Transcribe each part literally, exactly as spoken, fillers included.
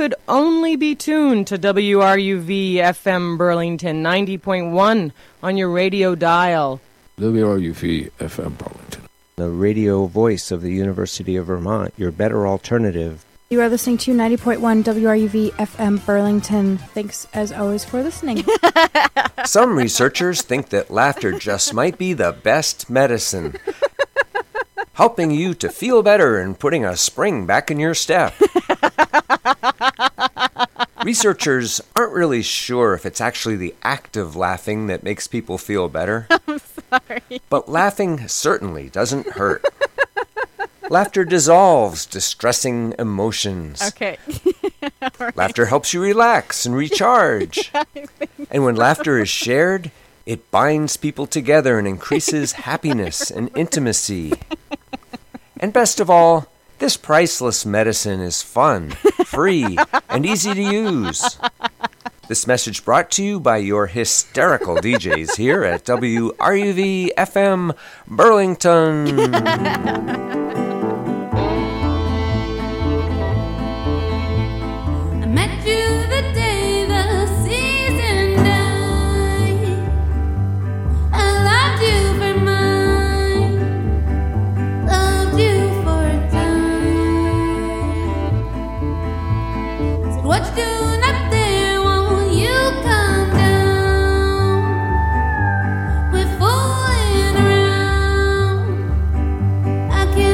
should only be tuned to W R U V F M Burlington ninety point one on your radio dial. W R U V F M Burlington, the radio voice of the University of Vermont, your better alternative. You are listening to ninety point one W R U V F M Burlington. Thanks, as always, for listening. Some researchers think that laughter just might be the best medicine, helping you to feel better and putting a spring back in your step. Researchers aren't really sure if it's actually the act of laughing that makes people feel better. I'm sorry. But laughing certainly doesn't hurt. Laughter dissolves distressing emotions. Okay. Right. Laughter helps you relax and recharge. Yeah, and when laughter is shared, it binds people together and increases happiness and intimacy. And best of all, this priceless medicine is fun, free, and easy to use. This message brought to you by your hysterical D Js here at W R U V F M Burlington. I can't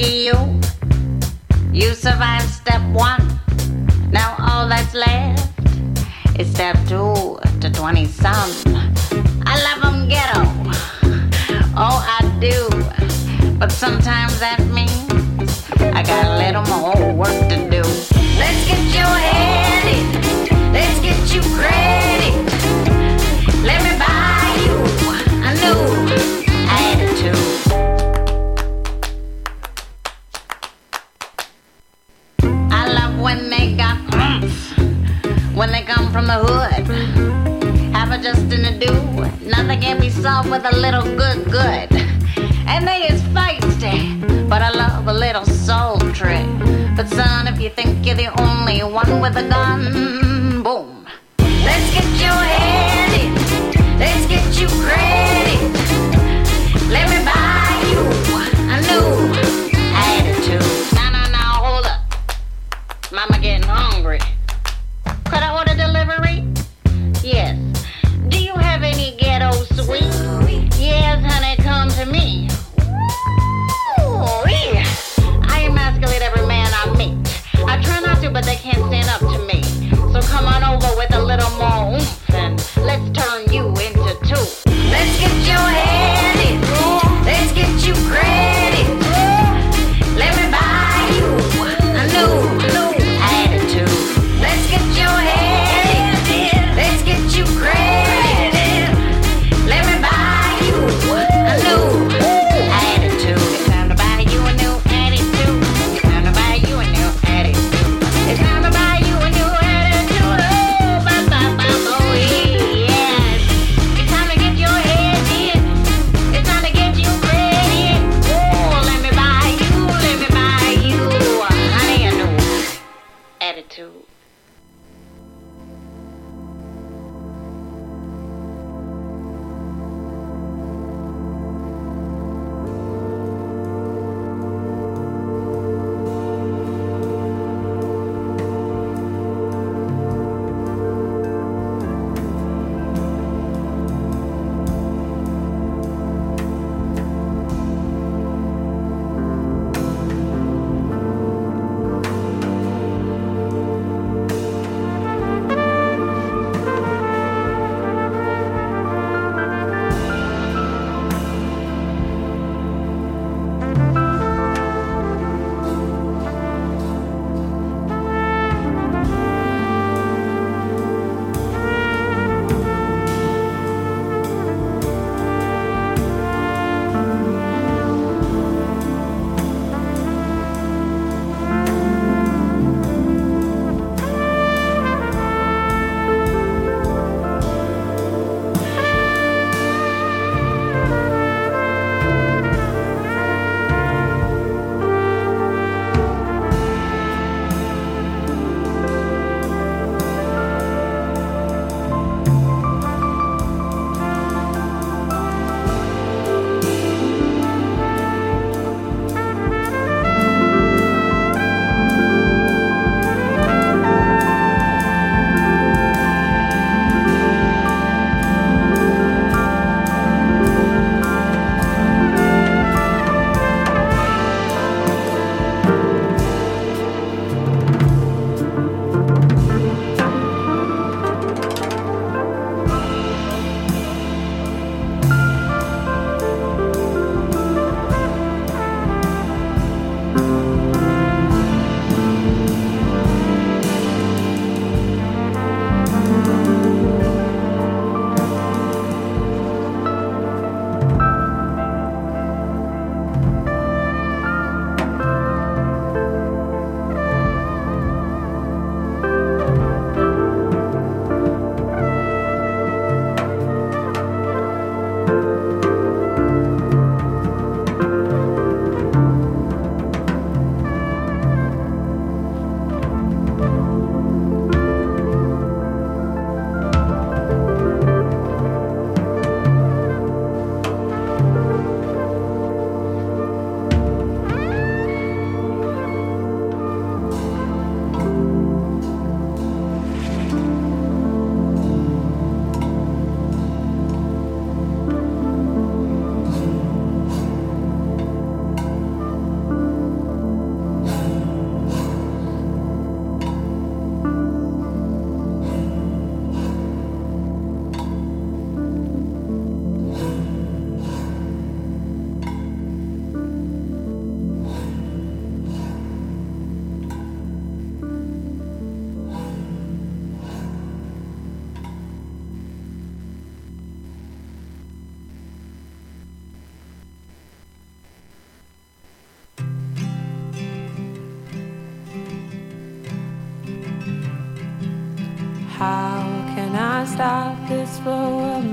lucky you. You survived step one. Now all that's left is step two to twenty some. I love 'em ghetto. Oh, I do. But sometimes that means I got a little more work to do. Let's get your head in. Let's get you credit. Let me buy you a new attitude. I love when they got oomph, when they come from the hood. Have a just in the do. Nothing can be solved with a little good good. And they is feisty, but I love a little sultry. But son, if you think you're the only one with a gun, boom. Let's get your head in. Let's get you credit. Let me buy you a new attitude. No, no, no, hold up. Mama getting hungry. Could I order delivery? Yes. Do you have any ghetto sweets? Yes, honey, come to me. Ooh, yeah. I emasculate every man I meet. I try not to, but they can't stand up to me. So stop this flow of